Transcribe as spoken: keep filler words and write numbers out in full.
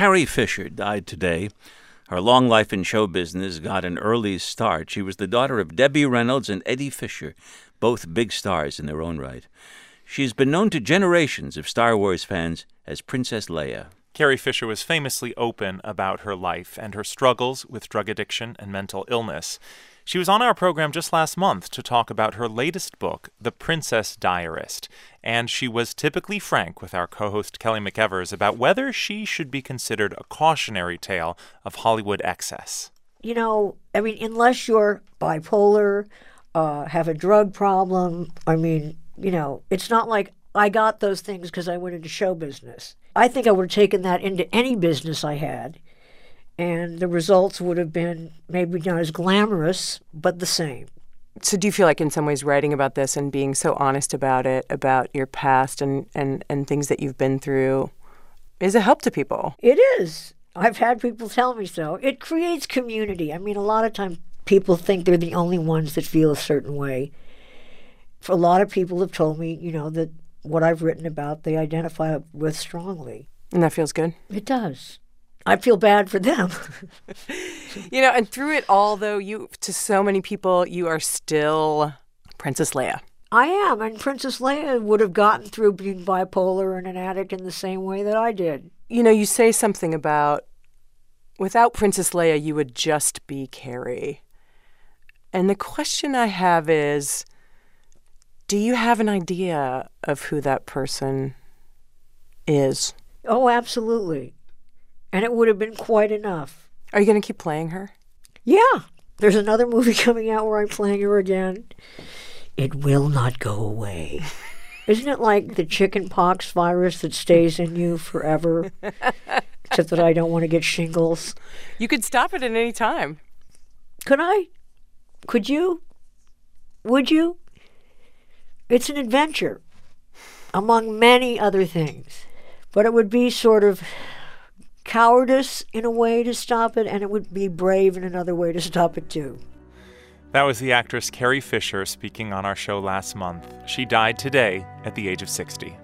Carrie Fisher died today. Her long life in show business got an early start. She was the daughter of Debbie Reynolds and Eddie Fisher, both big stars in their own right. She's been known to generations of Star Wars fans as Princess Leia. Carrie Fisher was famously open about her life and her struggles with drug addiction and mental illness. She was on our program just last month to talk about her latest book, The Princess Diarist, and she was typically frank with our co-host Kelly McEvers about whether she should be considered a cautionary tale of Hollywood excess. You know, I mean, unless you're bipolar, uh, have a drug problem, I mean, you know, it's not like I got those things because I went into show business. I think I would have taken that into any business I had. And the results would have been maybe not as glamorous, but the same. So do you feel like in some ways writing about this and being so honest about it, about your past and, and, and things that you've been through, is a help to people? It is. I've had people tell me so. It creates community. I mean, a lot of times people think they're the only ones that feel a certain way. For a lot of people have told me, you know, that what I've written about, they identify with strongly. And that feels good? It does. I feel bad for them. You know, and through it all, though, you to so many people, you are still Princess Leia. I am, and Princess Leia would have gotten through being bipolar and an addict in the same way that I did. You know, you say something about, without Princess Leia, you would just be Carrie. And the question I have is, do you have an idea of who that person is? Oh, absolutely. And it would have been quite enough. Are you going to keep playing her? Yeah. There's another movie coming out where I'm playing her again. It will not go away. Isn't it like the chicken pox virus that stays in you forever? Except that I don't want to get shingles. You could stop it at any time. Could I? Could you? Would you? It's an adventure, among many other things. But it would be sort of cowardice in a way to stop it, and it would be brave in another way to stop it too. That was the actress Carrie Fisher speaking on our show last month. She died today at the age of sixty.